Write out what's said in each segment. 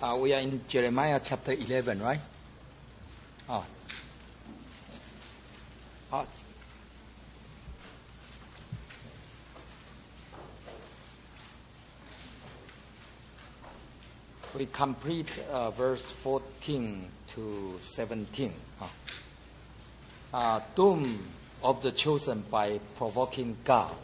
We are in Jeremiah chapter 11, right? We complete verse 14 to 17. Doom of the chosen by provoking God.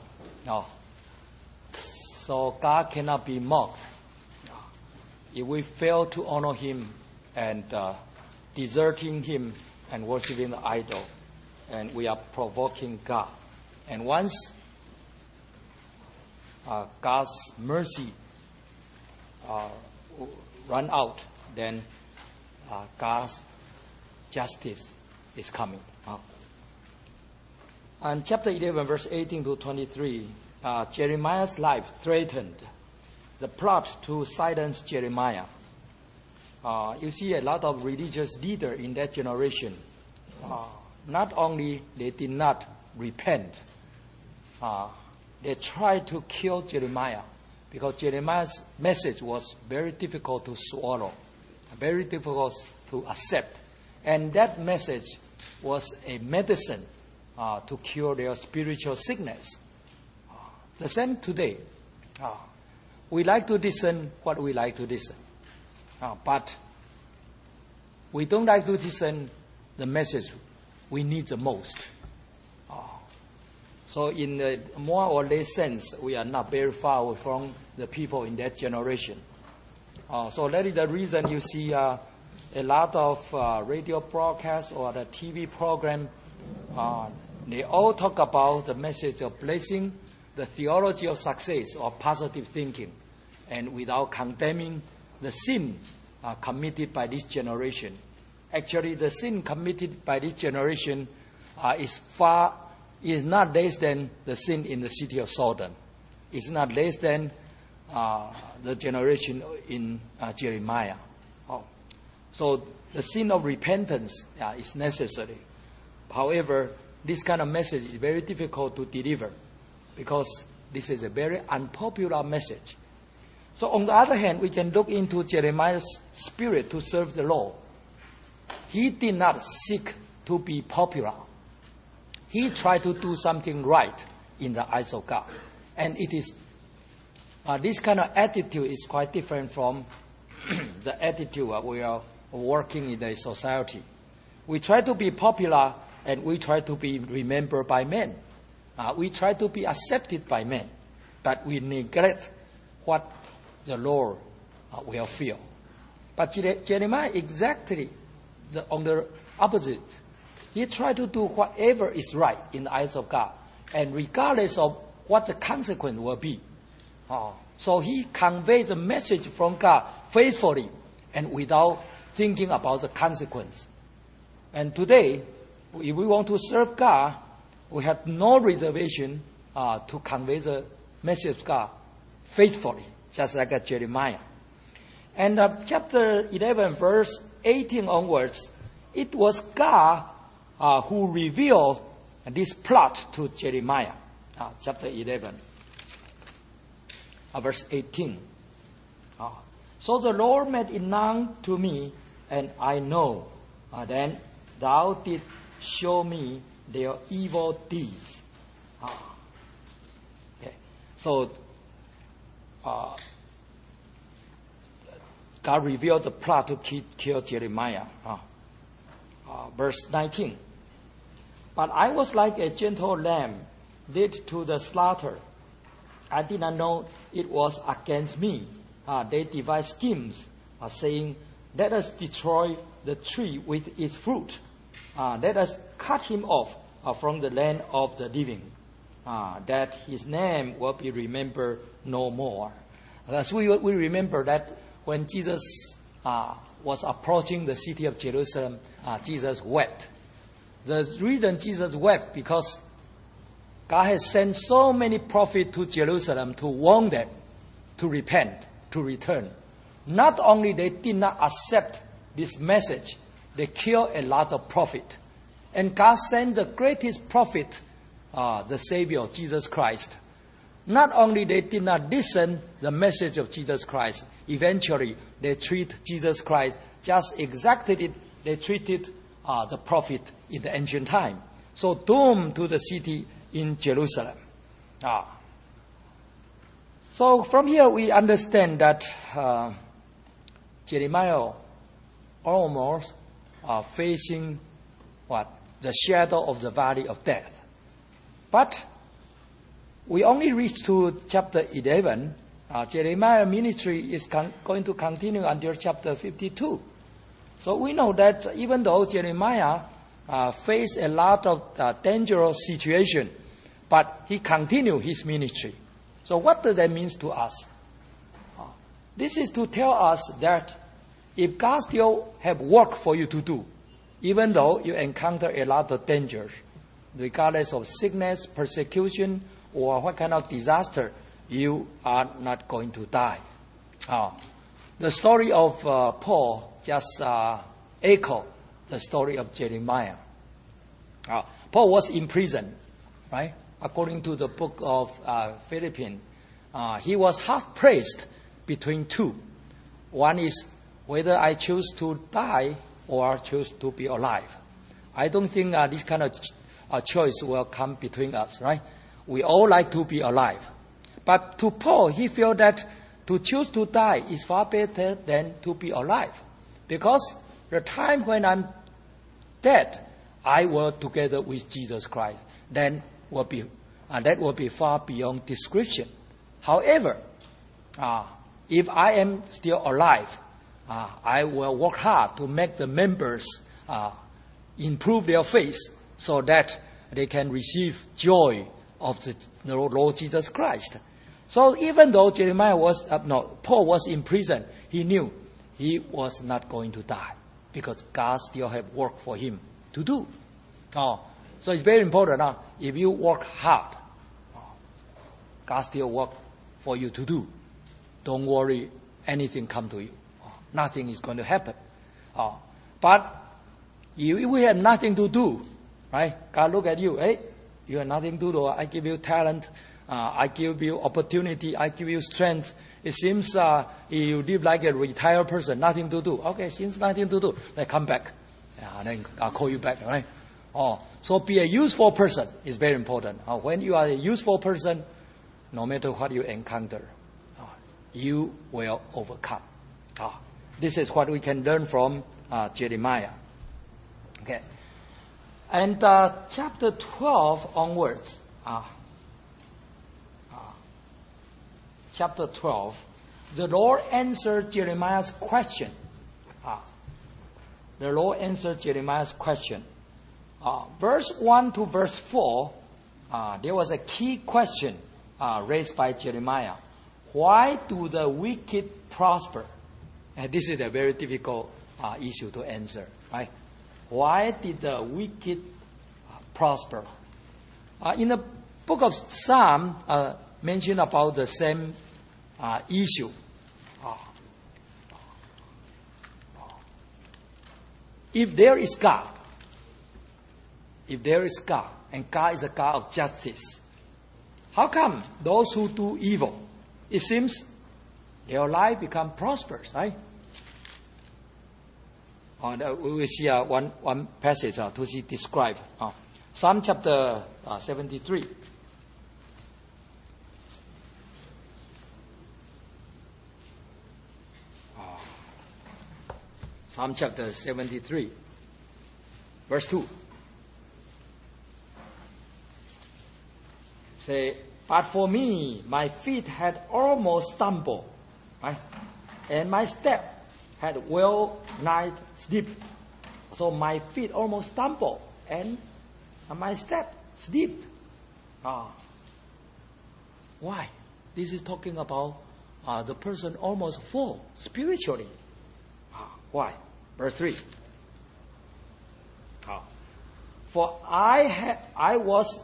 So God cannot be mocked. If we fail to honor Him and deserting Him and worshiping the idol, and we are provoking God. And once God's mercy run out, then God's justice is coming. And chapter 11, verse 18 to 23, Jeremiah's life threatened. The plot to silence Jeremiah. You see a lot of religious leaders in that generation. Not only they did not repent, they tried to kill Jeremiah because Jeremiah's message was very difficult to swallow, very difficult to accept. And that message was a medicine to cure their spiritual sickness. The same today. We like to listen what we like to listen. But we don't like to listen the message we need the most. So in a more or less sense, we are not very far away from the people in that generation. So that is the reason you see a lot of radio broadcasts or the TV program. They all talk about the message of blessing, the theology of success or positive thinking, and without condemning the sin committed by this generation. Actually, the sin committed by this generation is not less than the sin in the city of Sodom. It's not less than the generation in Jeremiah. So the sin of repentance is necessary. However, this kind of message is very difficult to deliver because this is a very unpopular message. So on the other hand, we can look into Jeremiah's spirit to serve the Lord. He did not seek to be popular. He tried to do something right in the eyes of God. And it is this kind of attitude is quite different from the attitude we are working in the society. We try to be popular and we try to be remembered by men. We try to be accepted by men, but we neglect what the Lord will feel. But Jeremiah exactly on the opposite. He tried to do whatever is right in the eyes of God, and regardless of what the consequence will be. So he conveyed the message from God faithfully and without thinking about the consequence. And today, if we want to serve God, we have no reservation to convey the message of God faithfully, just like Jeremiah. And chapter 11, verse 18 onwards, it was God who revealed this plot to Jeremiah. Chapter 11, verse 18. So the Lord made it known to me, and I know. Then thou didst show me their evil deeds. Okay. So God revealed the plot to kill Jeremiah. Verse 19. But I was like a gentle lamb led to the slaughter. I did not know it was against me. They devised schemes, saying, let us destroy the tree with its fruit. Let us cut him off from the land of the living, that his name will be remembered no more. As we remember that when Jesus was approaching the city of Jerusalem, Jesus wept. The reason Jesus wept because God has sent so many prophets to Jerusalem to warn them to repent, to return. Not only they did not accept this message, they killed a lot of prophets. And God sent the greatest prophet, the Savior, Jesus Christ. Not only they did not listen the message of Jesus Christ, eventually they treat Jesus Christ just exactly they treated the prophet in the ancient time. So doomed to the city in Jerusalem. So from here we understand that Jeremiah almost facing the shadow of the valley of death. But we only reach to chapter 11. Jeremiah's ministry is going to continue until chapter 52. So we know that even though Jeremiah faced a lot of dangerous situation, but he continued his ministry. So what does that mean to us? This is to tell us that if God still have work for you to do, even though you encounter a lot of dangers, regardless of sickness, persecution, or what kind of disaster, you are not going to die. The story of Paul just echo the story of Jeremiah. Paul was in prison, right? According to the book of Philippians, he was half placed between two. One is whether I choose to die or choose to be alive. I don't think this kind of choice will come between us, right? We all like to be alive. But to Paul, he felt that to choose to die is far better than to be alive. Because the time when I'm dead, I will together with Jesus Christ. Then that will be far beyond description. However, if I am still alive, I will work hard to make the members improve their faith so that they can receive joy of the Lord Jesus Christ. So even though Paul was in prison, he knew he was not going to die because God still had work for him to do. So it's very important. If you work hard, God still work for you to do. Don't worry, anything come to you. Nothing is going to happen. But if we have nothing to do, right? God look at you, hey, you have nothing to do. I give you talent. I give you opportunity. I give you strength. It seems you live like a retired person, nothing to do. Okay, since nothing to do, then come back. Then I'll call you back, right? So be a useful person is very important. When you are a useful person, no matter what you encounter, you will overcome. This is what we can learn from Jeremiah. Okay. And chapter 12 onwards, chapter 12, the Lord answered Jeremiah's question. The Lord answered Jeremiah's question. Verse 1 to verse 4, there was a key question raised by Jeremiah. Why do the wicked prosper? And this is a very difficult issue to answer, right? Why did the wicked prosper? In the book of Psalm, mentioned about the same issue. If there is God, and God is a God of justice, how come those who do evil, it seems their life become prosperous, right? We will see one passage to see describe. Psalm chapter 73. Psalm chapter 73, verse 2. Say, but for me, my feet had almost stumbled, right? And my step had well nigh slipped. So my feet almost stumbled and my step slipped. Why? This is talking about the person almost fall spiritually. Why? Verse 3. For I was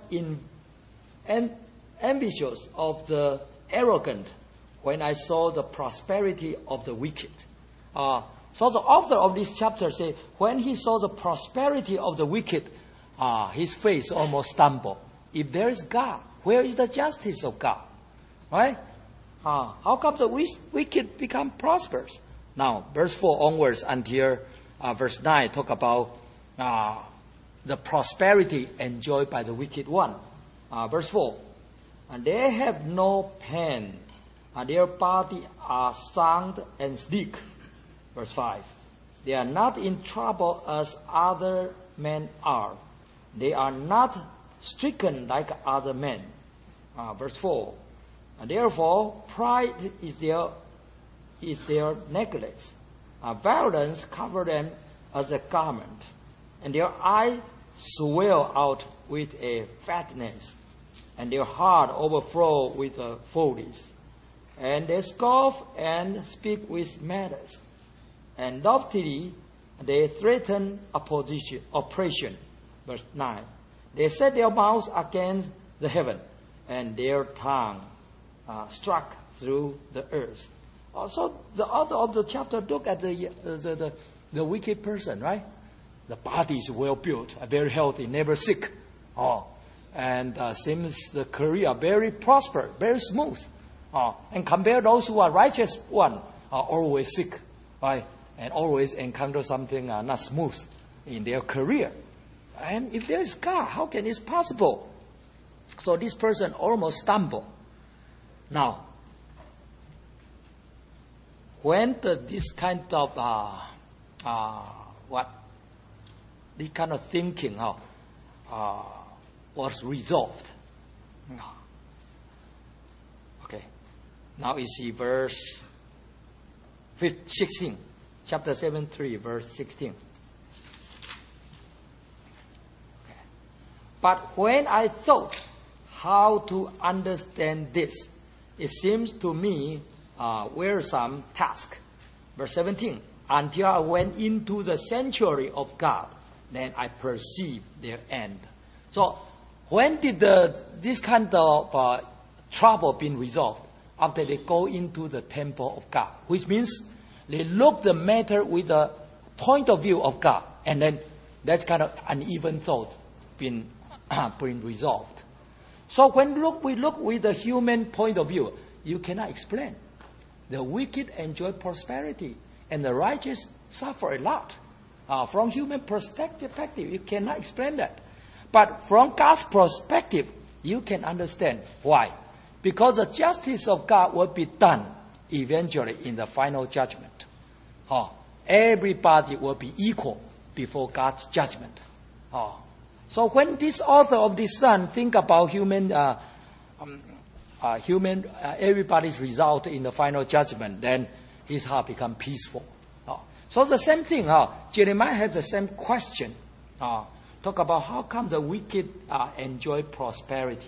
ambitious of the arrogant when I saw the prosperity of the wicked. So the author of this chapter say, when he saw the prosperity of the wicked, his face almost stumbled. If there is God, where is the justice of God? Right? How come the wicked become prosperous? Now, verse 4 onwards until verse 9 talk about the prosperity enjoyed by the wicked one. Verse 4, and they have no pain, their body are sound and sleek. Verse 5, they are not in trouble as other men are. They are not stricken like other men. Verse 4, and therefore pride is their necklace. Violence cover them as a garment, and their eyes swell out with a fatness, and their heart overflow with follies. And they scoff and speak with malice, and loftily they threaten oppression. Verse 9, they set their mouths against the heaven, and their tongue struck through the earth. So the author of the chapter look at the wicked person, right? The body is well built, very healthy, never sick. And seems the career very prosperous, very smooth. And compare those who are righteous one, are always sick, right? And always encounter something not smooth in their career. And if there is God, how can this possible? So this person almost stumbled. Now, when this kind of this kind of thinking was resolved. Okay, now you see verse 16, chapter 7:3, verse 16. Okay. But when I thought how to understand this, it seems to me wearisome task. Verse 17, until I went into the sanctuary of God, then I perceived their end. So, when did this kind of trouble been resolved? After they go into the temple of God, which means they look the matter with the point of view of God, and then that's kind of uneven thought been resolved. So when we look with the human point of view, you cannot explain. The wicked enjoy prosperity, and the righteous suffer a lot. From human perspective, you cannot explain that. But from God's perspective, you can understand why. Because the justice of God will be done eventually in the final judgment. Everybody will be equal before God's judgment. So when this author of this Psalm think about everybody's result in the final judgment, then his heart become peaceful. So the same thing, Jeremiah has the same question. Talk about how come the wicked enjoy prosperity.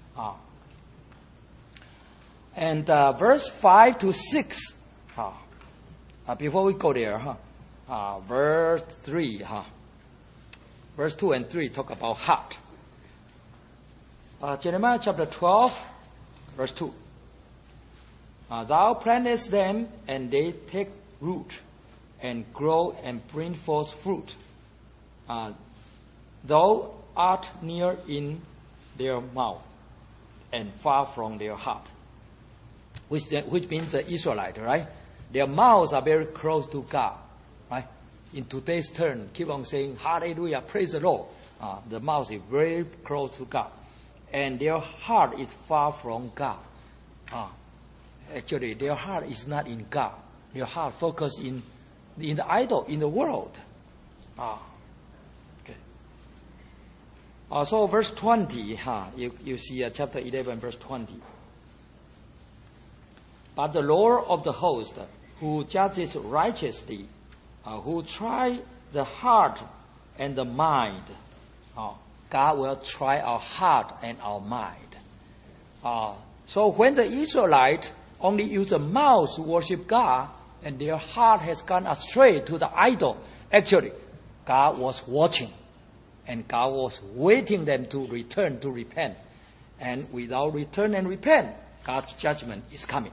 And verse 5 to 6, before we go there, verse 3, verse 2 and 3 talk about heart. Jeremiah chapter 12, verse 2. Thou plantest them, and they take root, and grow, and bring forth fruit. Thou art near in their mouth, and far from their heart. Which means the Israelite, right? Their mouths are very close to God, right? In today's turn, keep on saying, hallelujah, praise the Lord. The mouth is very close to God. And their heart is far from God. Actually, their heart is not in God. Their heart focused in the idol, in the world. Okay. So verse 20, you see chapter 11, verse 20. But the Lord of the host, who judges righteously, who try the heart and the mind, God will try our heart and our mind. So when the Israelites only use the mouth to worship God, and their heart has gone astray to the idol, actually, God was watching, and God was waiting them to return, to repent. And without return and repent, God's judgment is coming.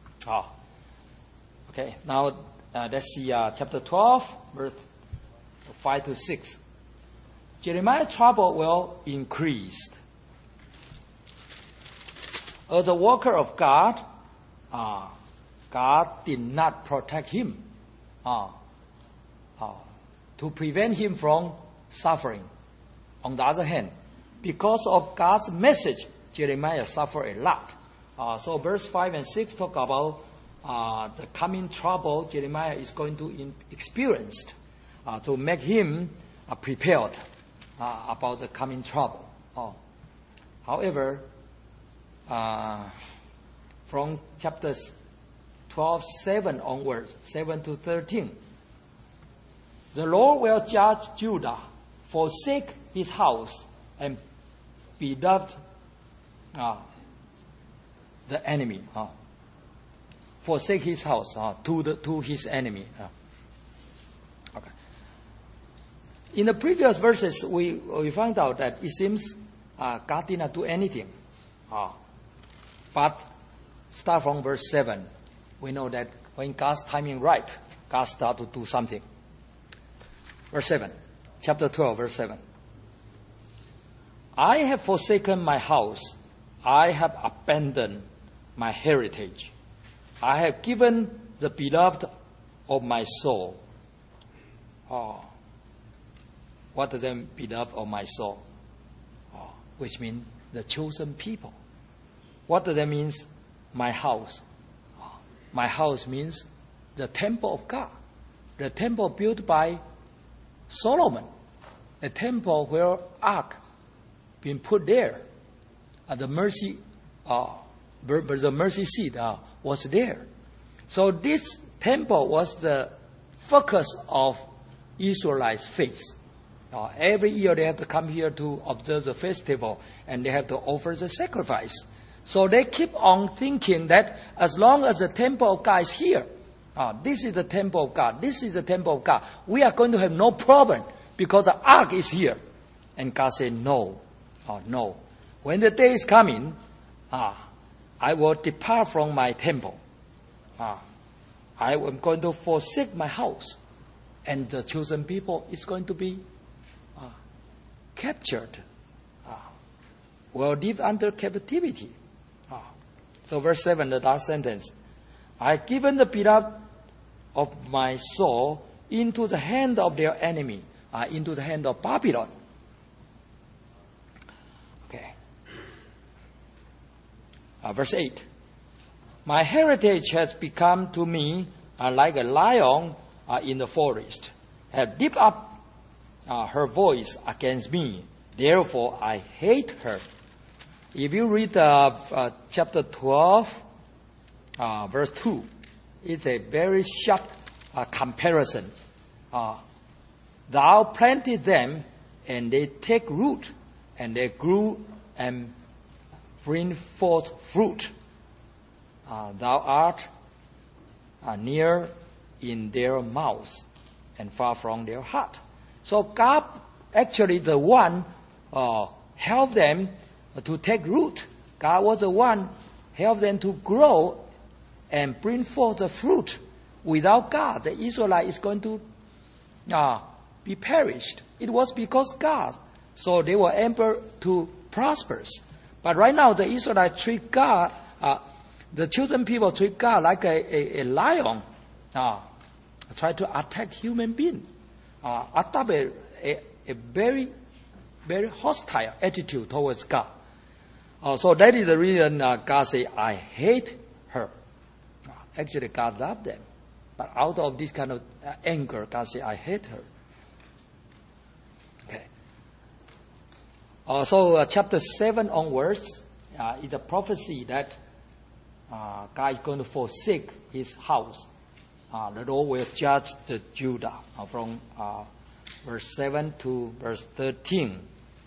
Okay, now let's see chapter 12, verse 5 to 6. Jeremiah's trouble will increase. As a worker of God, God did not protect him to prevent him from suffering. On the other hand, because of God's message, Jeremiah suffered a lot. So verse 5 and 6 talk about the coming trouble Jeremiah is going to experience to make him prepared about the coming trouble. However, from chapters 12:7 onwards, 7 to 13, the Lord will judge Judah, forsake his house, and beloved the enemy. Forsake his house to his enemy. Okay. In the previous verses, we find out that it seems God did not do anything. But start from verse 7. We know that when God's timing ripe, God starts to do something. Verse 7. Chapter 12, verse 7. I have forsaken my house. I have abandoned my heritage. I have given the beloved of my soul. What does that mean, beloved of my soul? Which means the chosen people. What does that mean, my house? My house means the temple of God. The temple built by Solomon. A temple where ark been put there. The mercy seat was there. So this temple was the focus of Israelites' faith. Every year they have to come here to observe the festival and they have to offer the sacrifice. So they keep on thinking that as long as the temple of God is here, this is the temple of God, this is the temple of God, we are going to have no problem because the ark is here. And God said, no. No. When the day is coming, I will depart from my temple. I am going to forsake my house. And the chosen people is going to be captured. Will live under captivity. So verse 7, the last sentence. I have given the beloved of my soul into the hand of their enemy, into the hand of Babylon. Okay. Verse 8. My heritage has become to me like a lion in the forest, have dipped up her voice against me. Therefore, I hate her. If you read chapter 12, verse 2, it's a very sharp comparison. Thou planted them, and they take root, and they grew and bring forth fruit. Thou art near in their mouths and far from their heart. So God actually the one helped them to take root. God was the one helped them to grow and bring forth the fruit. Without God, the Israelite is going to be perished. It was because God. So they were able to prosper. But right now, the Israelites treat God, the chosen people treat God like a lion, try to attack human beings, adopt a very, very hostile attitude towards God. So that is the reason God says, I hate her. Actually, God loved them. But out of this kind of anger, God says, I hate her. Okay. So chapter 7 onwards is a prophecy that God is going to forsake his house. The Lord will judge the Judah from verse 7 to verse 13.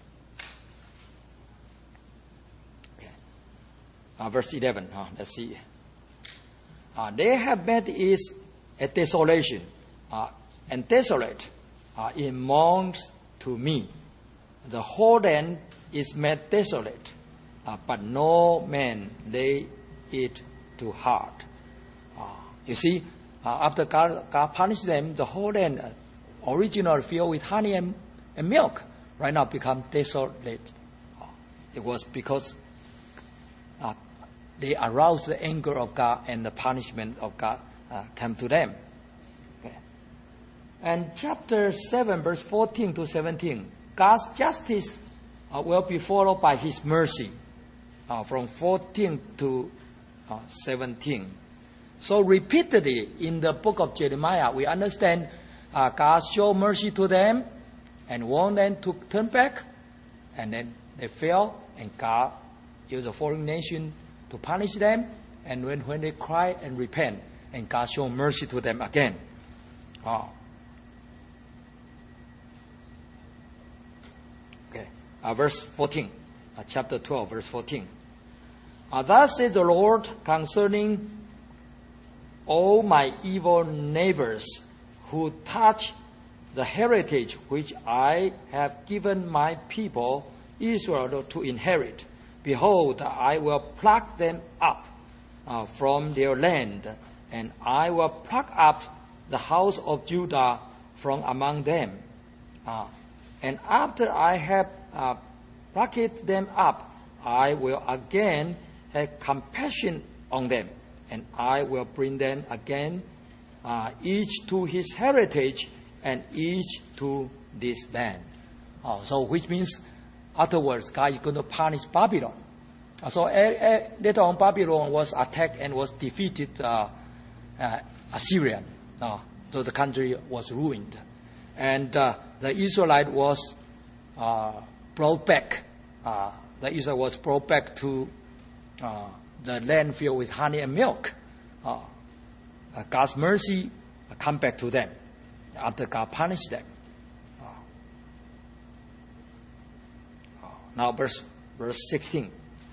Verse 11, let's see. They have made it a desolation, and desolate in mourns to me. The whole land is made desolate, but no man lay it to heart. You see, after God punished them, the whole land, originally filled with honey and milk, right now become desolate. It was because they arouse the anger of God and the punishment of God come to them. Okay. And chapter 7, verse 14 to 17, God's justice will be followed by His mercy, from 14 to 17. So repeatedly in the book of Jeremiah, we understand God showed mercy to them and warned them to turn back, and then they fell, and God used a foreign nation to punish them, and when they cry and repent, and God showed mercy to them again. Verse 14, chapter 12, verse 14. Thus says the Lord concerning all my evil neighbors who touch the heritage which I have given my people Israel to inherit. Behold, I will pluck them up from their land, and I will pluck up the house of Judah from among them. And after I have plucked them up, I will again have compassion on them, and I will bring them again, each to his heritage, and each to this land. So which means, afterwards, God is going to punish Babylon. So later on, Babylon was attacked and was defeated Assyrian. So the country was ruined. And the Israelite was brought back. The Israel was brought back to the land filled with honey and milk. God's mercy come back to them after God punished them. Now verse 16.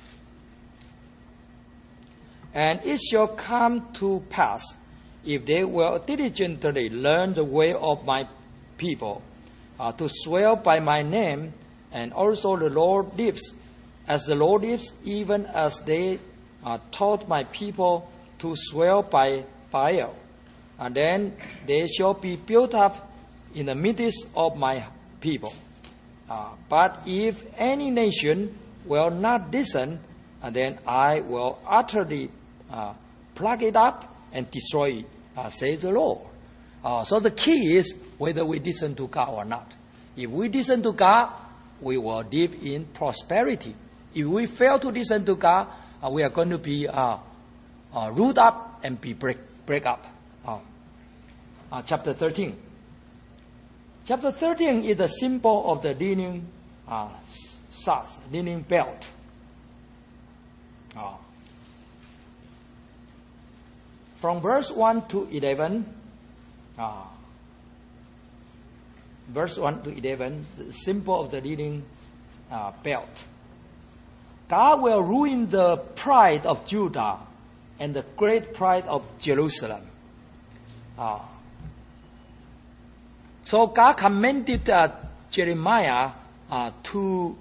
And it shall come to pass, if they will diligently learn the way of my people, to swear by my name, and also the Lord lives, as the Lord lives, even as they taught my people to swear by Baal. And then they shall be built up in the midst of my people. But if any nation will not listen, then I will utterly pluck it up and destroy it, says the Lord. So the key is whether we listen to God or not. If we listen to God, we will live in prosperity. If we fail to listen to God, we are going to be root up and be break up. Chapter 13. Chapter 13 is a symbol of the linen sacks, linen belt. From verse 1 to 11, verse 1 to 11, the symbol of the linen belt. God will ruin the pride of Judah and the great pride of Jerusalem. So God commanded Jeremiah to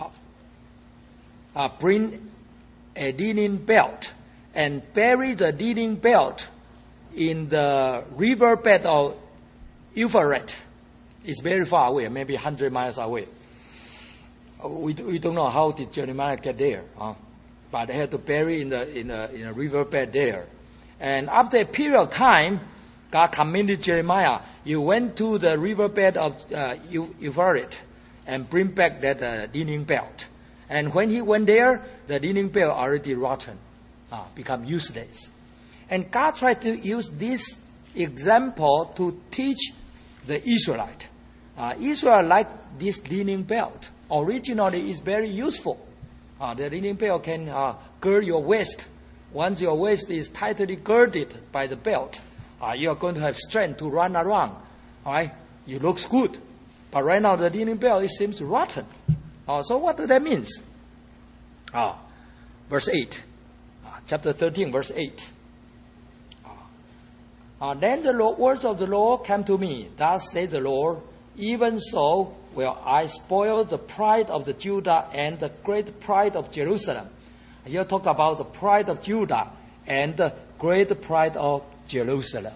bring a linen belt and bury the linen belt in the riverbed of Euphrates. It's very far away, maybe 100 miles away. We don't know how did Jeremiah get there, but they had to bury in a riverbed there. And after a period of time, God commanded Jeremiah, you went to the riverbed of Euphrates and bring back that linen belt. And when he went there, the linen belt already rotten, become useless. And God tried to use this example to teach the Israelite. Israel liked this linen belt. Originally, it's very useful. The linen belt can gird your waist. Once your waist is tightly girded by the belt, you are going to have strength to run around. All right? It looks good. But right now, the linen belt, it seems rotten. So what does that mean? Verse 8. Chapter 13, verse 8. Then the words of the Lord came to me. Thus says the Lord, even so will I spoil the pride of the Judah and the great pride of Jerusalem. Here talk about the pride of Judah and the great pride of Jerusalem.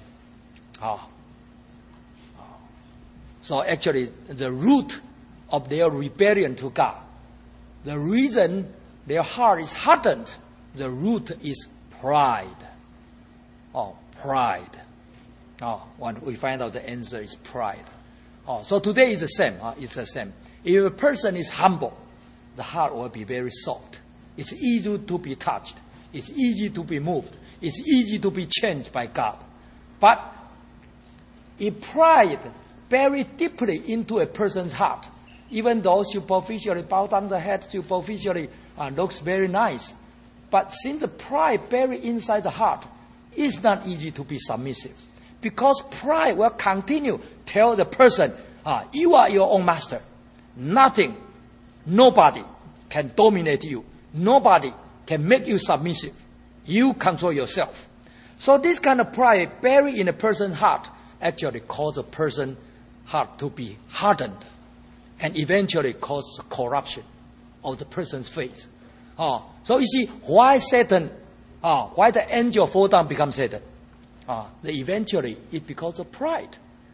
So actually, the root of their rebellion to God, the reason their heart is hardened the root is pride. Oh, pride. Oh, when we find out the answer is pride. Oh, so today is the same. It's the same. If a person is humble, the heart will be very soft. It's easy to be touched. It's easy to be moved. It's easy to be changed by God. But if pride very deeply into a person's heart, even though superficially bow down the head, superficially looks very nice, but since the pride buried inside the heart, it's not easy to be submissive. Because pride will continue tell the person, you are your own master. Nothing, nobody can dominate you. Nobody can make you submissive. You control yourself. So this kind of pride buried in a person's heart actually causes a person's heart to be hardened and eventually causes corruption of the person's faith. So you see, why Satan, why the angel fall down becomes Satan? Eventually, it because of pride.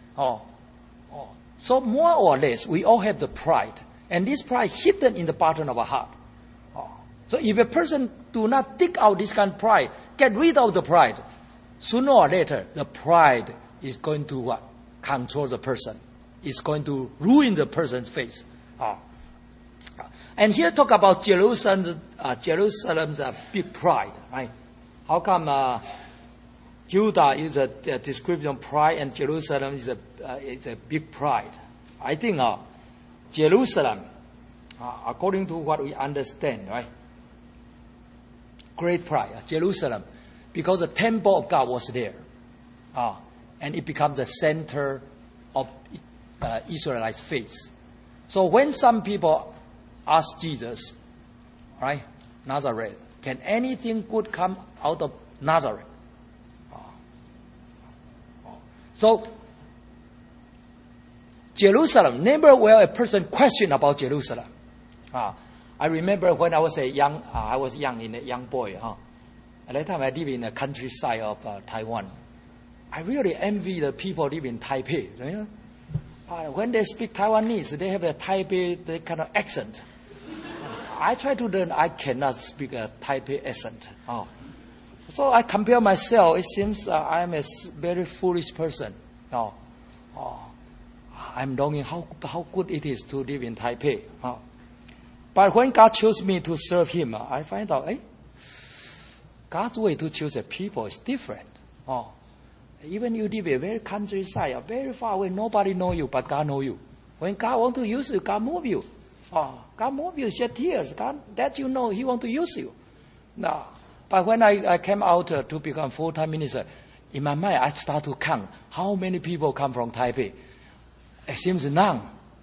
So more or less, we all have the pride. And this pride hidden in the bottom of our heart. So if a person do not dig out this kind of pride, get rid of the pride, sooner or later, the pride is going to what? Control the person. It's going to ruin the person's faith. And here talk about Jerusalem's big pride. Right? How come Judah is a description of pride and Jerusalem is a big pride? I think Jerusalem, according to what we understand, right? Great pride, Jerusalem, because the temple of God was there, and it becomes the center of Israelites' faith. So when some people ask Jesus, right, Nazareth, can anything good come out of Nazareth? So Jerusalem, never will a person question about Jerusalem. I remember when I was young, in a young boy. At that time, I lived in the countryside of Taiwan. I really envy the people live in Taipei. You know? When they speak Taiwanese, they have a Taipei kind of accent. I try to learn. I cannot speak a Taipei accent. So I compare myself. It seems I am a very foolish person. I'm longing how good it is to live in Taipei. But when God chose me to serve Him, I find out, God's way to choose a people is different. Even you live in a very countryside, very far away, nobody know you, but God know you. When God want to use you, God move you. God move you, shed tears. God let you know He want to use you. But when I came out to become full-time minister, in my mind I start to count how many people come from Taipei. It seems none.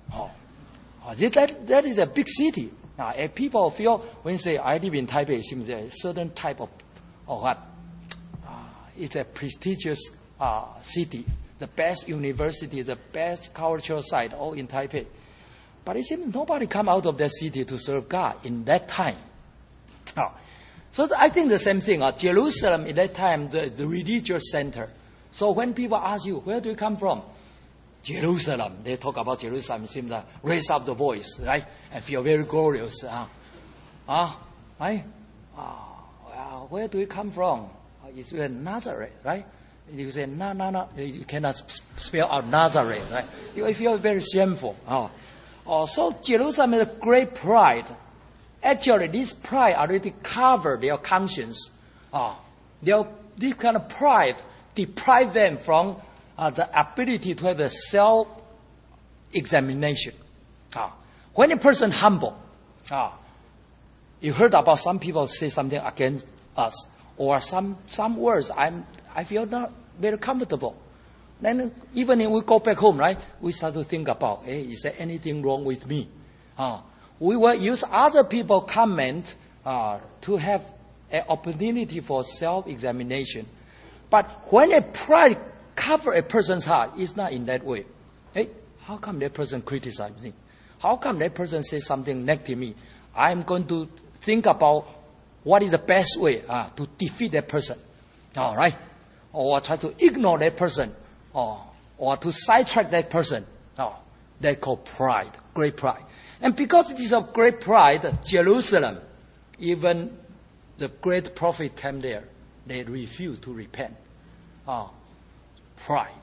That is a big city. If people feel when you say I live in Taipei, it seems a certain type of what? It's a prestigious city, the best university, the best cultural site, all in Taipei. But it seems nobody come out of that city to serve God in that time. So I think the same thing. Jerusalem in that time, the religious center. So when people ask you, where do you come from? Jerusalem. They talk about Jerusalem. It seems like raise up the voice, right? And feel very glorious. Right? Where do you come from? It's Nazareth, right? You say, no. You cannot spell out Nazareth, right? You feel very shameful. So Jerusalem is a great pride. Actually, this pride already covered their conscience. This kind of pride deprived them from the ability to have a self-examination. When a person humble, you heard about some people say something against us, or some words I feel not very comfortable. Then even if we go back home, right, we start to think about, is there anything wrong with me? We will use other people's comment to have an opportunity for self-examination. But when a pride covers a person's heart, it's not in that way. How come that person criticizes me? How come that person says something negative to me? I'm going to think about what is the best way to defeat that person. All right? Or try to ignore that person. Or to sidetrack that person. They call pride, great pride. And because it is of great pride, Jerusalem, even the great prophet came there, they refused to repent. Pride.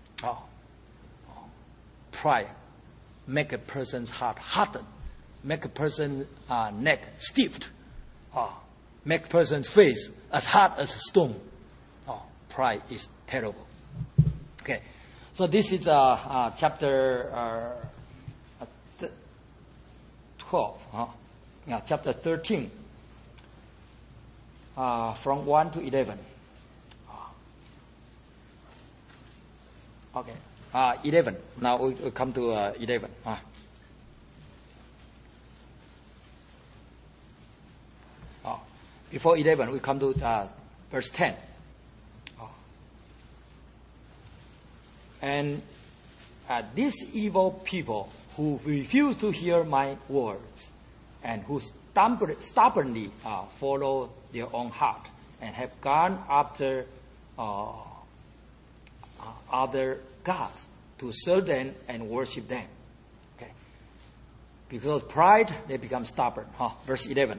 Pride make a person's heart hardened, make a person's neck stiffed, make a person's face as hard as a stone. Pride is terrible. Okay, so this is chapter 12. Chapter 13, from 1 to 11. Okay, 11. Now we come to 11. Before 11, we come to verse 10. And these evil people who refuse to hear my words and who stubbornly follow their own heart and have gone after other gods to serve them and worship them. Okay. Because of pride, they become stubborn. Verse 11.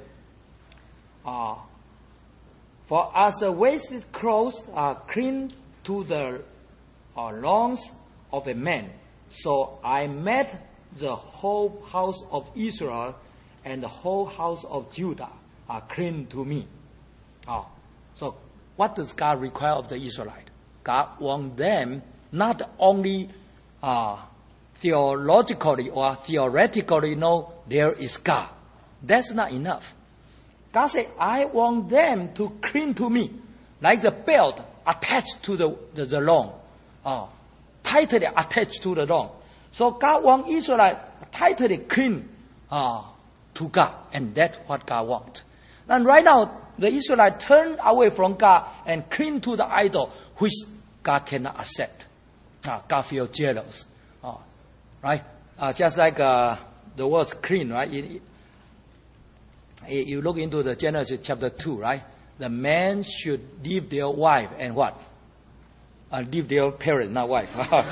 For as the wasted clothes are clean to the loins of a man, so I made the whole house of Israel and the whole house of Judah are clean to me. So what does God require of the Israelites? God wants them not only theologically or theoretically know there is God. That's not enough. God said, I want them to cling to me like the belt attached to the loin. Tightly attached to the loin. So God wants Israel tightly cling to God. And that's what God wants. And right now, the Israelites turn away from God and cling to the idol, which God cannot accept. God feels jealous. Right? Just like the word clean, right? You look into the Genesis chapter 2, right? The man should leave their wife and what? Leave their parents, not wife.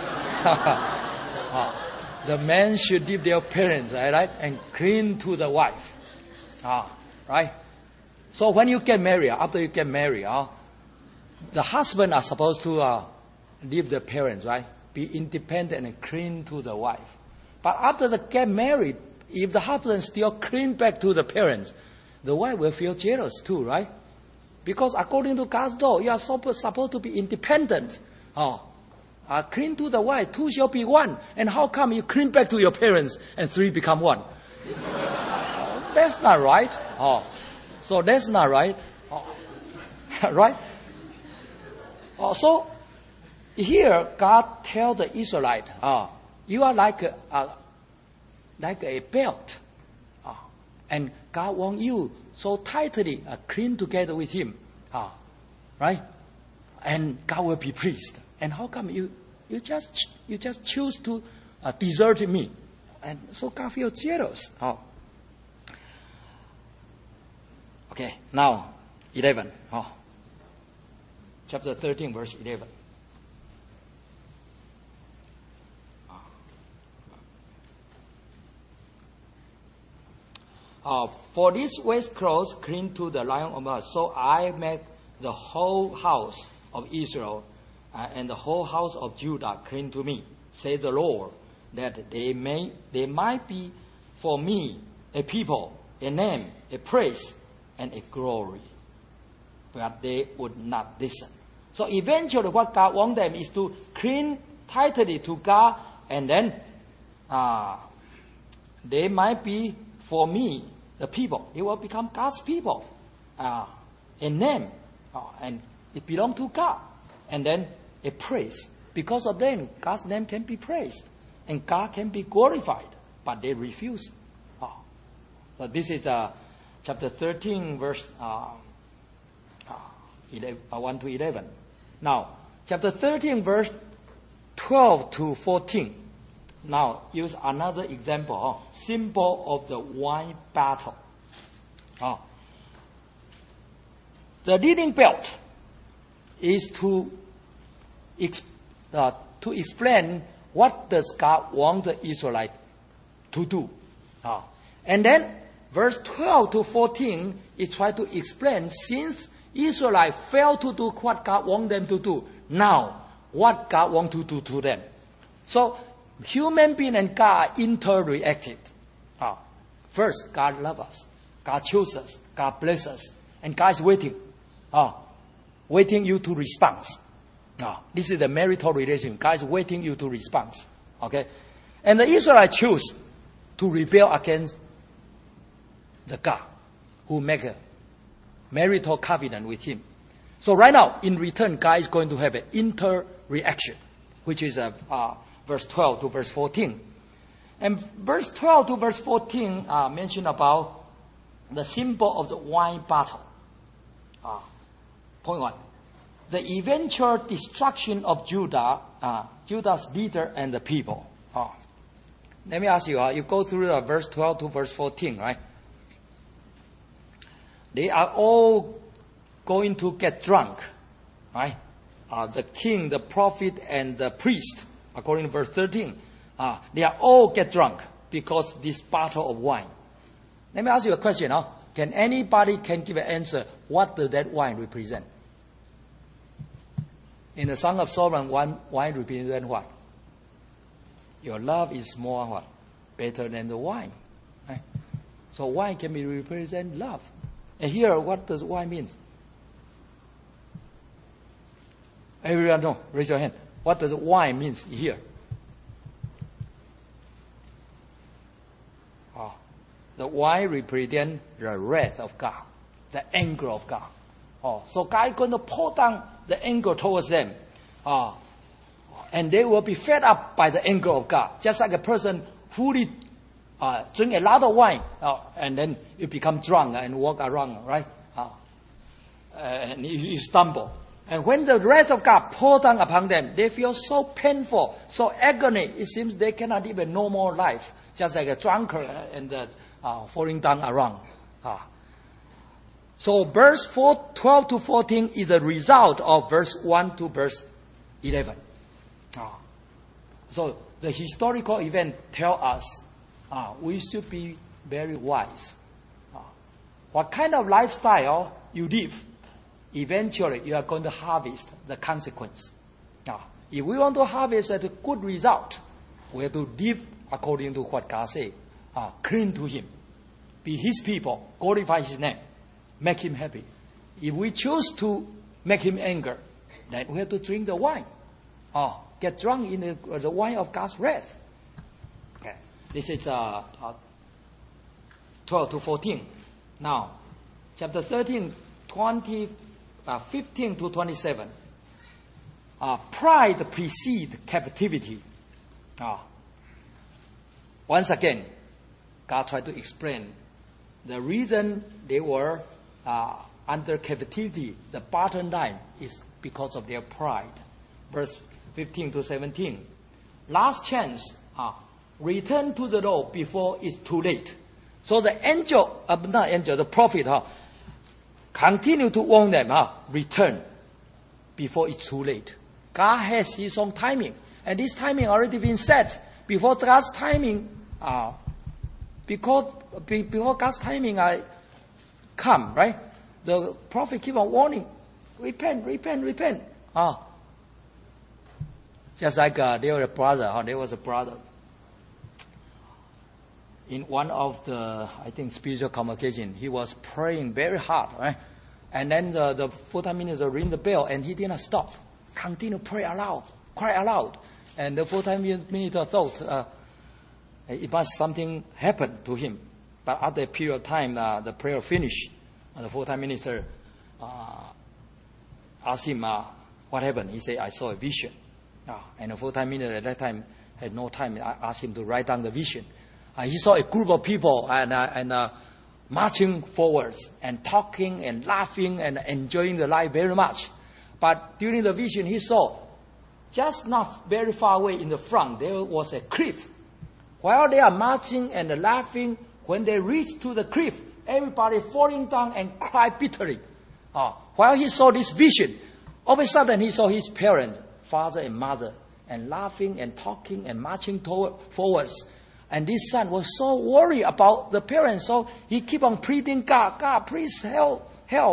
The man should leave their parents, right? And cling to the wife. Right? So when you get married, after you get married, the husband are supposed to leave the parents, right? Be independent and cling to the wife. But after they get married, if the husband still cling back to the parents, the wife will feel jealous too, right? Because according to God's law, you are supposed to be independent. Cling to the wife, two shall be one. And how come you cling back to your parents and three become one? That's not right. So that's not right. Right? So here God tells the Israelites, you are like a belt. And God wants you so tightly cling together with Him. Right? And God will be pleased. And how come you just choose to desert me? And so God feels jealous. Okay, now 11. Chapter 13, verse 11. For this waist clothes cling to the lion of God, so I make the whole house of Israel and the whole house of Judah cling to me, says the Lord, that they might be for me a people, a name, a praise, and a glory. But they would not listen. So eventually what God wants them is to cling tightly to God, and then they might be for me the people. They will become God's people. A name, and it belongs to God. And then a praise. Because of them, God's name can be praised. And God can be glorified. But they refuse. So this is chapter 13, verse 1 to 11. Now, chapter 13, verse 12 to 14. Now, use another example, symbol of the wine battle. The leading belt is to explain what does God want the Israelites to do. And then verse 12 to 14, it tries to explain, since Israelites failed to do what God wants them to do, now, what God wants to do to them. So, human being and God are interreacted. First, God loves us. God chooses us. God blesses us. And God is waiting. Waiting you to respond. This is the marital relation. God is waiting you to respond. Okay? And the Israelites choose to rebel against the God who make a marital covenant with him. So right now, in return, God is going to have an inter-reaction, which is verse 12 to verse 14. And verse 12 to verse 14 mention about the symbol of the wine bottle. Point 1. The eventual destruction of Judah, Judah's leader and the people. Let me ask you, you go through verse 12 to verse 14, right? They are all going to get drunk, right? The king, the prophet, and the priest, according to verse 13. They are all get drunk because this bottle of wine. Let me ask you a question. Can anybody give an answer? What does that wine represent? In the Song of Solomon, wine represents what? Your love is more what? Better than the wine. Right? So wine can be represent love. And here, what does wine mean? Everyone know? Raise your hand. What does wine mean here? The wine represents the wrath of God, the anger of God. So God is going to pour down the anger towards them. And they will be fed up by the anger of God. Just like a person fully drink a lot of wine, and then you become drunk and walk around, right? And you stumble. And when the wrath of God pour down upon them, they feel so painful, so agony. It seems they cannot live a normal life, just like a drunkard and falling down around. So verse 12 to 14 is a result of verse 1 to verse 11. So the historical event tell us we should be very wise. What kind of lifestyle you live, eventually you are going to harvest the consequence. If we want to harvest a good result, we have to live according to what God says. Cling to Him. Be His people. Glorify His name. Make Him happy. If we choose to make Him angry, then we have to drink the wine. Get drunk in the wine of God's wrath. Okay. This is 12 to 14. Now, chapter 13, 15 to 27. Pride precedes captivity. Once again, God tried to explain the reason they were under captivity. The bottom line is because of their pride. Verse 15 to 17. Last chance, return to the Lord before it's too late. So the the prophet, continue to warn them, return before it's too late. God has His own timing. And this timing already been set. Before God's timing, before God's timing come, right? The prophet keep on warning, repent. Just like there was a brother. In one of the, spiritual convocation, he was praying very hard, right? And then the full-time minister ring the bell, and he didn't stop. Continue to pray aloud, cry aloud. And the full-time minister thought it must something happen to him. But after a period of time, the prayer finished. The full-time minister asked him, what happened? He said, I saw a vision. And the full-time minister at that time had no time. I asked him to write down the vision. He saw a group of people and marching forwards and talking and laughing and enjoying the life very much. But during the vision, he saw just not very far away in the front, there was a cliff. While they are marching and laughing, when they reach to the cliff, everybody falling down and cry bitterly. While he saw this vision, all of a sudden he saw his parents, father and mother, and laughing and talking and marching forwards. And this son was so worried about the parents, so he keep on pleading, God, please help,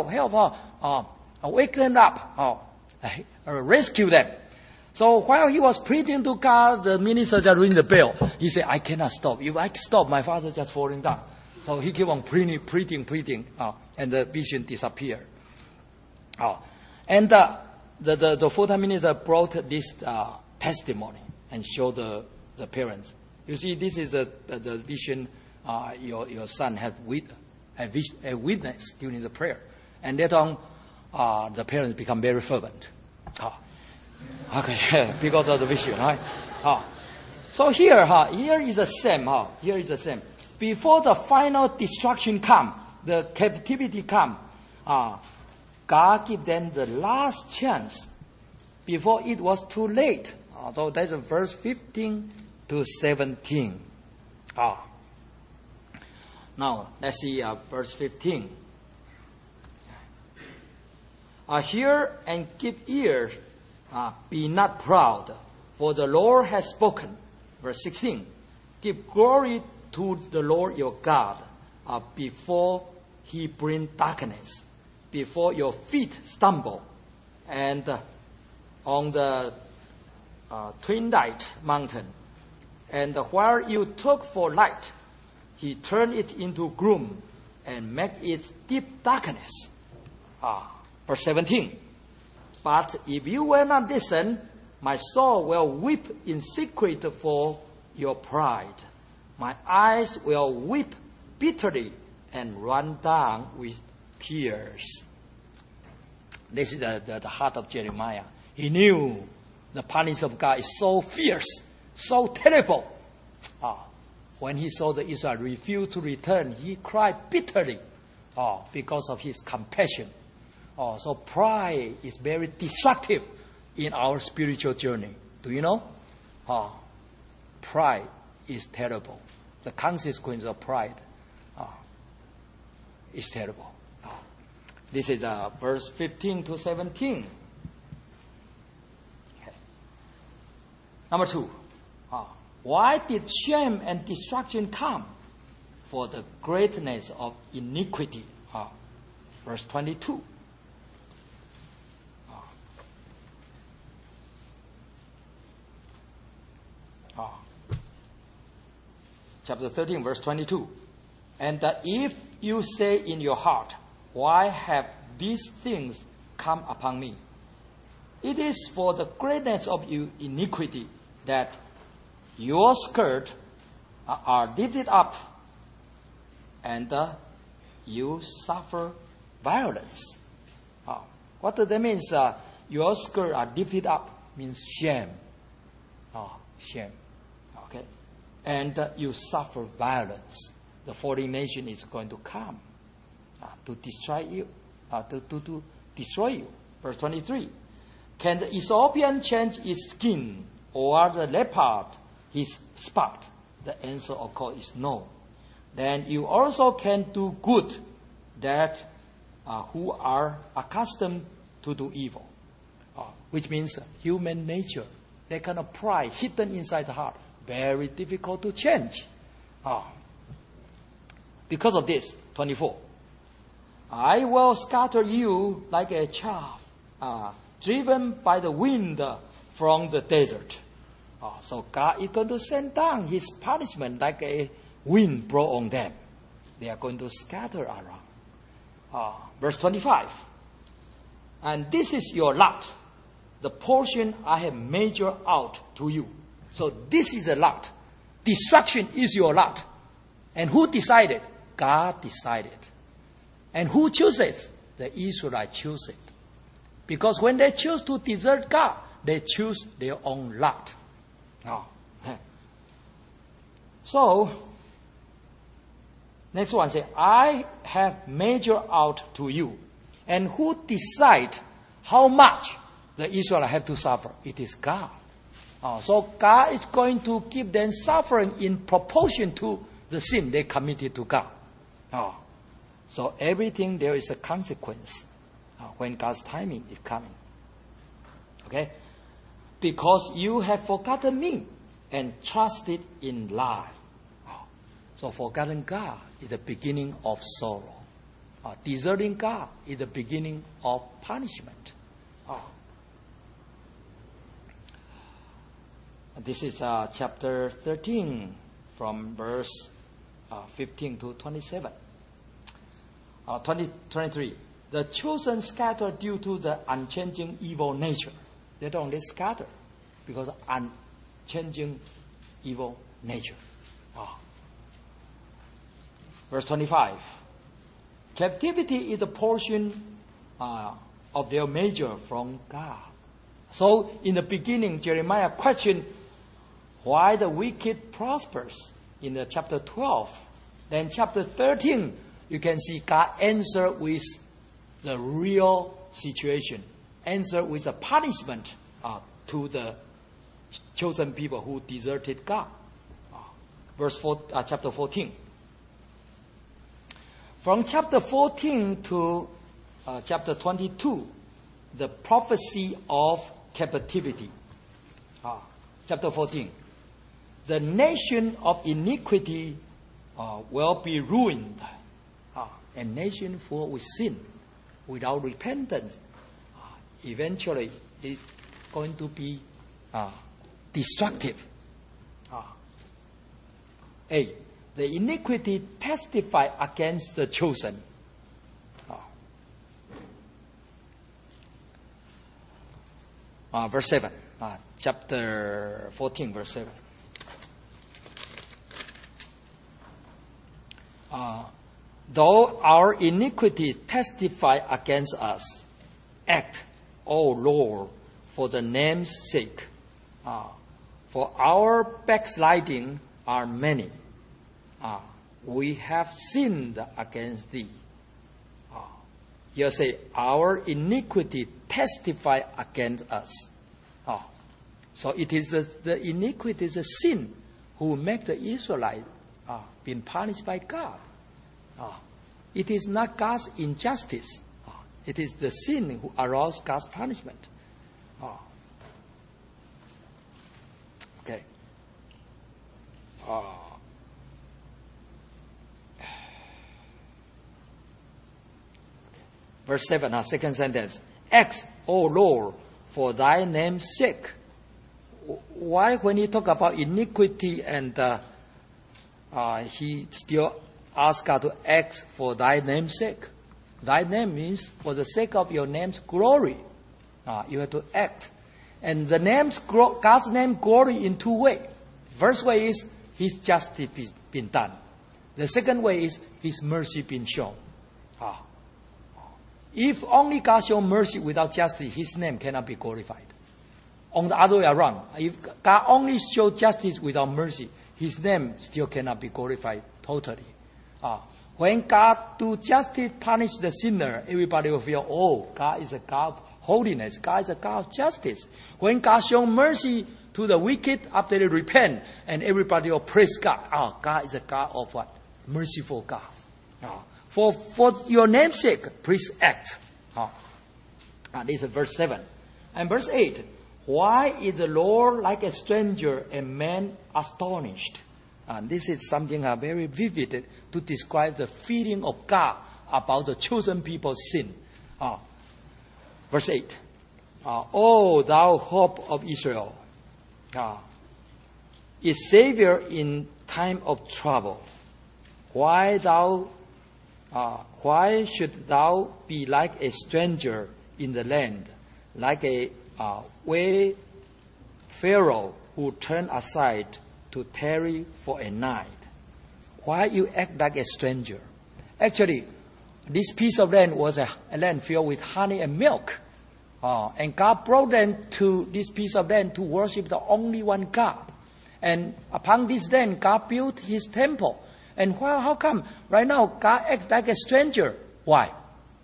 wake them up, rescue them. So while he was pleading to God, the minister just ring the bell. He said, I cannot stop. If I stop, my father just falling down. So he kept on pleading, and the vision disappeared. And the full-time minister brought this testimony and showed the parents. You see, this is the vision your son had a witness during the prayer. And later on, the parents become very fervent. Okay, because of the vision, right? So here is the same. Here is the same. Before the final destruction come, the captivity come, God give them the last chance before it was too late. So that's verse 15 to 17. Now let's see verse 15. Hear and give ear. Be not proud, for the Lord has spoken. Verse 16. Give glory to the Lord your God before he bring darkness, before your feet stumble, and on the twin-light mountain. And while you took for light, he turned it into gloom and make it deep darkness. Verse 17. But if you will not listen, my soul will weep in secret for your pride. My eyes will weep bitterly and run down with tears. This is the heart of Jeremiah. He knew the punishment of God is so fierce, so terrible. When he saw the Israel refuse to return, he cried bitterly because of his compassion. So pride is very destructive in our spiritual journey. Do you know? Pride is terrible. The consequence of pride is terrible. This is verse 15 to 17. Okay. Number 2. Why did shame and destruction come? For the greatness of iniquity. Verse 22. Chapter 13, verse 22. And that if you say in your heart, why have these things come upon me? It is for the greatness of your iniquity that your skirts are lifted up, and you suffer violence. What does that mean? Your skirts are lifted up means shame. Shame. Okay. And you suffer violence. The foreign nation is going to come to destroy you. To destroy you. Verse 23. Can the Ethiopian change his skin, or the leopard his spot? The answer, of course, is no. Then you also can do good that who are accustomed to do evil. Which means human nature. That kind of pride hidden inside the heart. Very difficult to change. Because of this, 24. I will scatter you like a chaff, driven by the wind from the desert. So God is going to send down his punishment like a wind blow on them. They are going to scatter around. Verse 25. And this is your lot, the portion I have measured out to you. So this is a lot. Destruction is your lot. And who decided? God decided. And who chooses? The Israelites choose it. Because when they choose to desert God, they choose their own lot. So, next one says, I have measured out to you. And who decide how much the Israelites have to suffer? It is God. So God is going to give them suffering in proportion to the sin they committed to God. So everything there is a consequence when God's timing is coming. Okay? Because you have forgotten me and trusted in lie. So forgotten God is the beginning of sorrow. Deserting God is the beginning of punishment. This is chapter 13 from verse 15 to 27. 23. The chosen scatter due to the unchanging evil nature. They don't only scatter because of unchanging evil nature. Verse 25. Captivity is the portion of their measure from God. So in the beginning, Jeremiah questioned why the wicked prospers in the chapter 12. Then chapter 13, you can see God answer with the real situation, answer with a punishment to the chosen people who deserted God. Chapter 14. From chapter 14 to chapter 22, the prophecy of captivity. Chapter 14. The nation of iniquity will be ruined. A nation full with sin, without repentance, eventually is going to be destructive. 8. The iniquity testify against the chosen. Verse 7. Chapter 14, verse 7. Though our iniquity testify against us, act, O Lord, for the name's sake. For our backsliding are many. We have sinned against thee. You say, our iniquity testify against us. So it is the iniquity, the sin, who make the Israelites been punished by God. It is not God's injustice. It is the sin who aroused God's punishment. Okay. Verse 7, second sentence. Act, O Lord, for thy name's sake. Why when he talk about iniquity and he still ask God to act for thy name's sake? Thy name means for the sake of your name's glory. You have to act. And the God's name glory in two ways. First way is His justice been done. The second way is His mercy been shown. If only God show mercy without justice, His name cannot be glorified. On the other way around, if God only show justice without mercy, His name still cannot be glorified totally. When God do justice, punish the sinner, everybody will feel, oh, God is a God of holiness. God is a God of justice. When God show mercy to the wicked after they repent, and everybody will praise God. God is a God of what? Merciful God. For your name's sake, please act. This is verse 7. And verse 8. Why is the Lord like a stranger and man astonished? This is something very vivid to describe the feeling of God about the chosen people's sin. Verse 8. O thou hope of Israel, is Savior in time of trouble. Why should thou be like a stranger in the land, like a wayfarer who turned aside to tarry for a night? Why you act like a stranger? Actually, this piece of land was a land filled with honey and milk. And God brought them to this piece of land to worship the only one God. And upon this land, God built His temple. And how come right now God acts like a stranger? Why?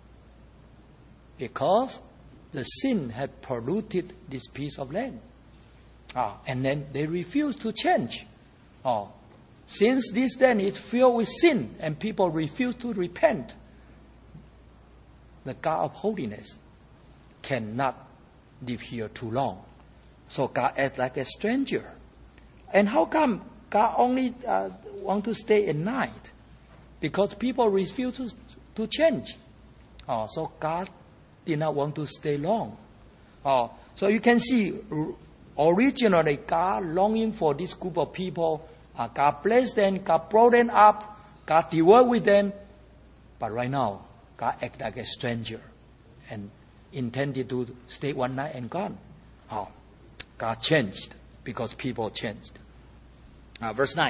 Because the sin had polluted this piece of land. And then they refused to change. Since this land is filled with sin and people refuse to repent, the God of holiness cannot live here too long. So God acts like a stranger. And how come God only want to stay at night because people refuse to change. So God did not want to stay long. So you can see, originally God longing for this group of people. God blessed them, God brought them up, God dwelt with them. But right now, God acts like a stranger and intended to stay one night and gone. God changed because people changed. Verse 9.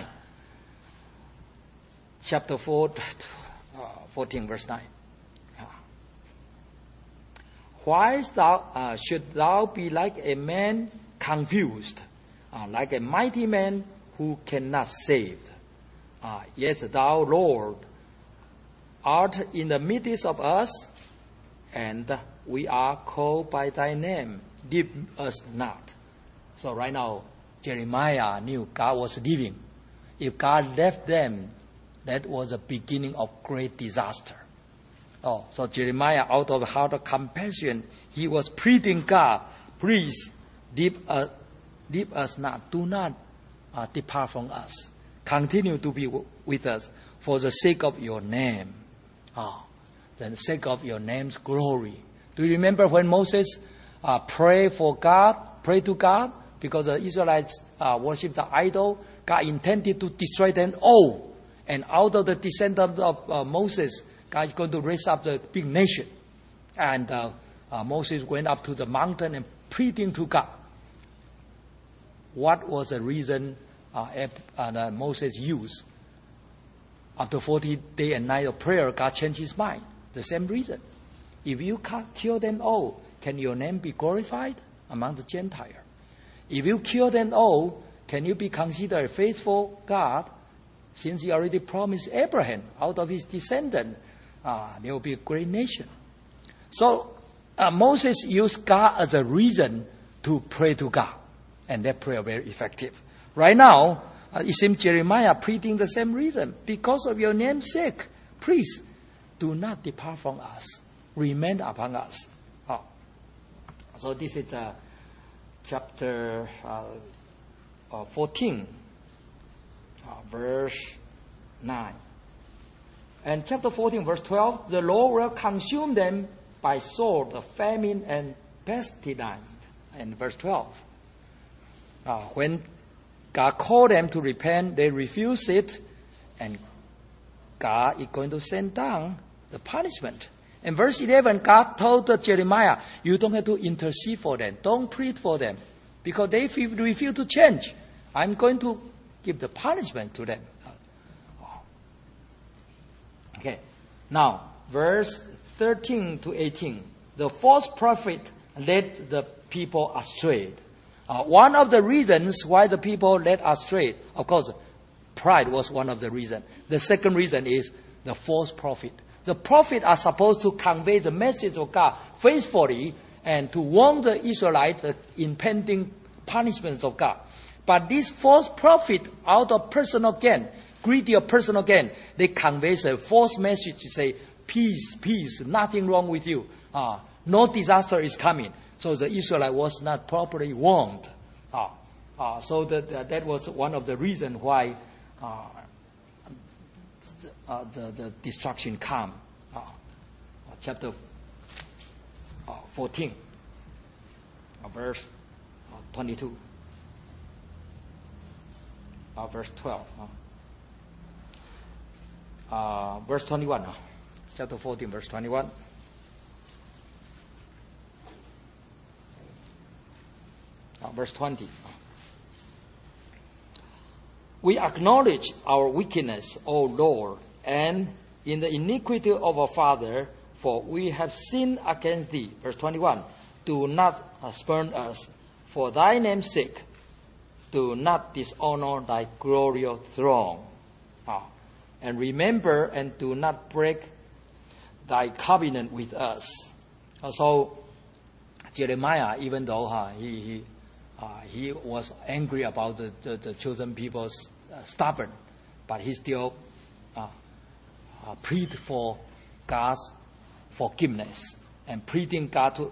Chapter 14, verse 9. Why should thou be like a man confused, like a mighty man who cannot save? Yet thou, Lord, art in the midst of us, and we are called by thy name. Leave us not. So right now, Jeremiah knew God was leaving. If God left them, that was the beginning of great disaster. So Jeremiah, out of heart of compassion, he was pleading God, please leave us not. Do not depart from us. Continue to be with us for the sake of your name. The sake of your name's glory. Do you remember when Moses prayed to God? Because the Israelites worshipped the idol, God intended to destroy them all. And out of the descendants of Moses, God is going to raise up the big nation. And Moses went up to the mountain and pleading to God. What was the reason Moses used? After 40 days and night of prayer, God changed his mind. The same reason. If you can't kill them all, can your name be glorified among the Gentiles? If you kill them all, can you be considered a faithful God? Since he already promised Abraham, out of his descendant, there will be a great nation. So Moses used God as a reason to pray to God. And that prayer very effective. Right now, it seems Jeremiah pleading the same reason. Because of your name's sake, please do not depart from us. Remain upon us. So this is chapter 14, verse 9. And chapter 14, verse 12, the Lord will consume them by sword, famine, and pestilence. And verse 12. When God called them to repent, they refused it, and God is going to send down the punishment. In verse 11, God told Jeremiah, you don't have to intercede for them. Don't plead for them. Because they refuse to change. I'm going to give the punishment to them. Okay. Now, verse 13 to 18. The false prophet led the people astray. One of the reasons why the people led astray, of course, pride was one of the reasons. The second reason is the false prophet. The prophets are supposed to convey the message of God faithfully and to warn the Israelites the impending punishments of God. But this false prophet, out of personal gain, greedy of personal gain, they convey a false message to say, peace, peace, nothing wrong with you. No disaster is coming. So the Israelite was not properly warned. So that was one of the reasons why the destruction came. Chapter 14, verse 22, verse 12, verse 21. Chapter 14, verse 21. Verse 20. We acknowledge our wickedness, O Lord, and in the iniquity of our father, for we have sinned against thee. Verse 21. Do not spurn us for thy name's sake. Do not dishonor thy glorious throne. And remember and do not break thy covenant with us. So Jeremiah, even though he was angry about the chosen people's stubborn, but he still pleaded for God's forgiveness and pleading God to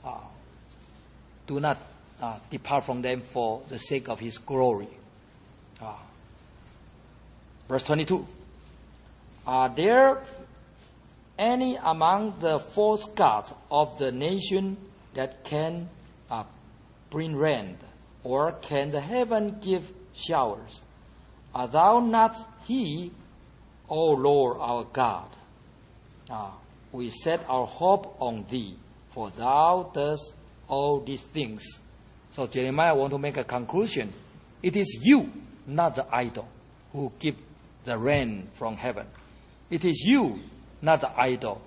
do not depart from them for the sake of His glory. Verse 22. Are there any among the false gods of the nation that can bring rain, or can the heaven give showers? Art thou not he, O Lord our God? We set our hope on thee, for thou dost all these things. So Jeremiah wants to make a conclusion. It is you, not the idol, who give the rain from heaven. It is you, not the idol,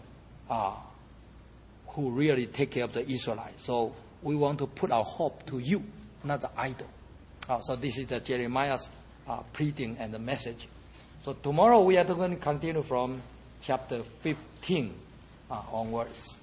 who really take care of the Israelites. So we want to put our hope to you, not the idol. So this is the Jeremiah's pleading and the message. So tomorrow we are going to continue from chapter 15 onwards.